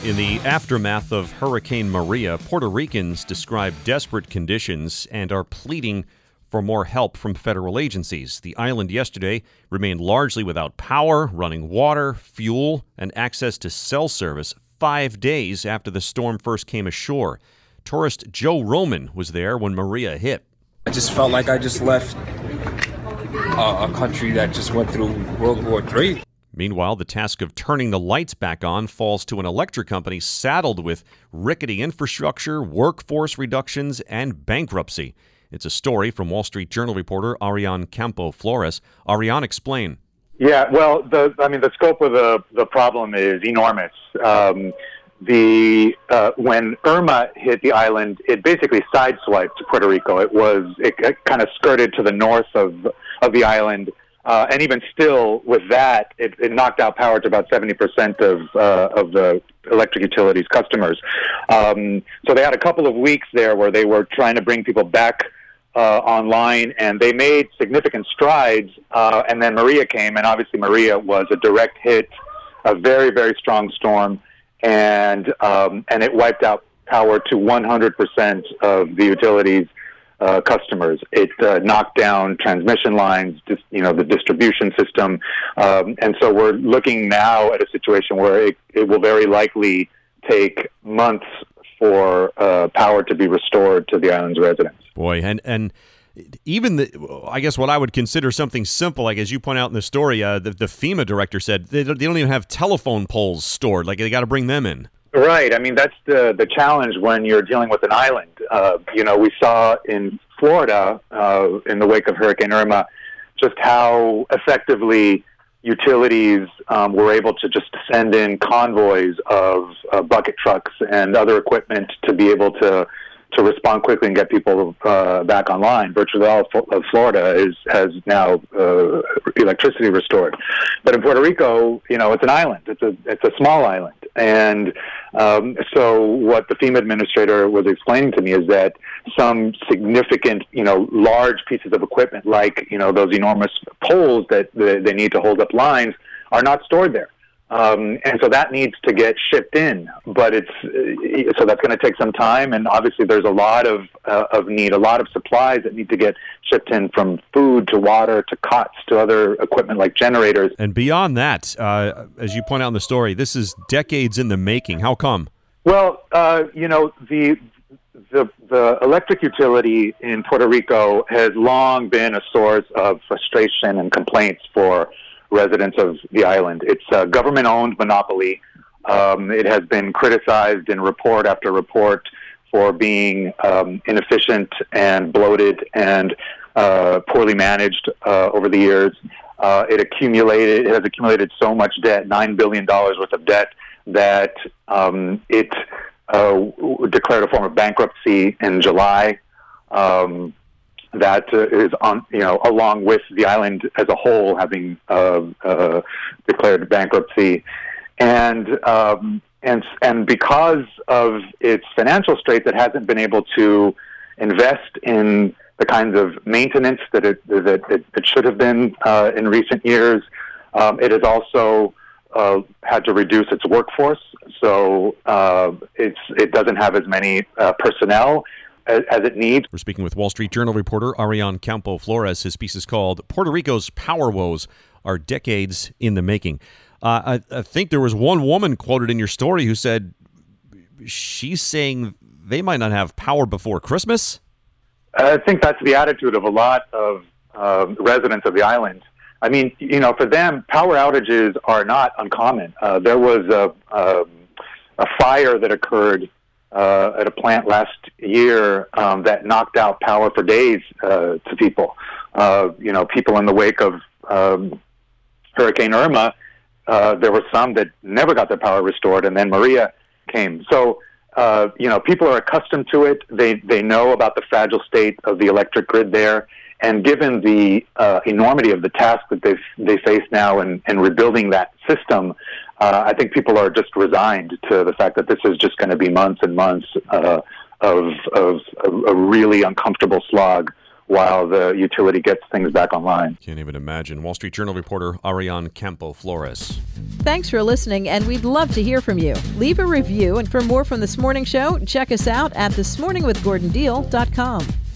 In the aftermath of Hurricane Maria, Puerto Ricans describe desperate conditions and are pleading for more help from federal agencies. The island yesterday remained largely without power, running water, fuel, and access to cell service 5 days after the storm first came ashore. Tourist Joe Roman was there when Maria hit. I just felt like I just left a country that just went through World War III. Meanwhile, the task of turning the lights back on falls to an electric company saddled with rickety infrastructure, workforce reductions, and bankruptcy. It's a story from Wall Street Journal reporter Ariane Campo Flores. Ariane, explain. Yeah, well, the scope of the problem is enormous. When Irma hit the island, it basically sideswiped Puerto Rico. It kind of skirted to the north of the island. And even still, with that, it knocked out power to about 70% of the electric utilities customers. So they had a couple of weeks there where they were trying to bring people back online, and they made significant strides. And then Maria came, and obviously Maria was a direct hit, a very, very strong storm, and it wiped out power to 100% of the utilities. Customers. It knocked down transmission lines, the distribution system, and so we're looking now at a situation where it will very likely take months for power to be restored to the island's residents. Boy, and even I guess what I would consider something simple, like as you point out in the story, the FEMA director said they don't even have telephone poles stored. Like they got to bring them in. Right. I mean, that's the challenge when you're dealing with an island. We saw in Florida, in the wake of Hurricane Irma, just how effectively utilities were able to just send in convoys of bucket trucks and other equipment to be able to respond quickly and get people back online. Virtually all of Florida has now electricity restored. But in Puerto Rico, it's an island. It's a small island. And so what the FEMA administrator was explaining to me is that some significant, large pieces of equipment like, those enormous poles that they need to hold up lines are not stored there. And so that needs to get shipped in, but so that's going to take some time. And obviously there's a lot of need, a lot of supplies that need to get shipped in, from food to water to cots to other equipment like generators. And beyond that, as you point out in the story, this is decades in the making. How come? Well, the electric utility in Puerto Rico has long been a source of frustration and complaints for residents of the island. It's a government-owned monopoly. It has been criticized in report after report for being inefficient and bloated and poorly managed over the years. It has accumulated so much debt, $9 billion worth of debt, that it declared a form of bankruptcy in July. That is along with the island as a whole having declared bankruptcy, and because of its financial straits, it hasn't been able to invest in the kinds of maintenance that it should have been in recent years. It has also had to reduce its workforce, so it doesn't have as many personnel as it needs. We're speaking with Wall Street Journal reporter Ariane Campo Flores. His piece is called "Puerto Rico's Power Woes Are Decades in the Making." I think there was one woman quoted in your story who said she's saying they might not have power before Christmas. I think that's the attitude of a lot of residents of the island. I mean, for them, power outages are not uncommon. There was a fire that occurred at a plant last year that knocked out power for days to people. People in the wake of Hurricane Irma, there were some that never got their power restored, and then Maria came. So, people are accustomed to it. They know about the fragile state of the electric grid there. And given the enormity of the task that they face now in rebuilding that system, I think people are just resigned to the fact that this is just going to be months and months of a really uncomfortable slog while the utility gets things back online. Can't even imagine. Wall Street Journal reporter Ariane Campo Flores. Thanks for listening, and we'd love to hear from you. Leave a review, and for more from This Morning Show, check us out at thismorningwithgordondeal.com.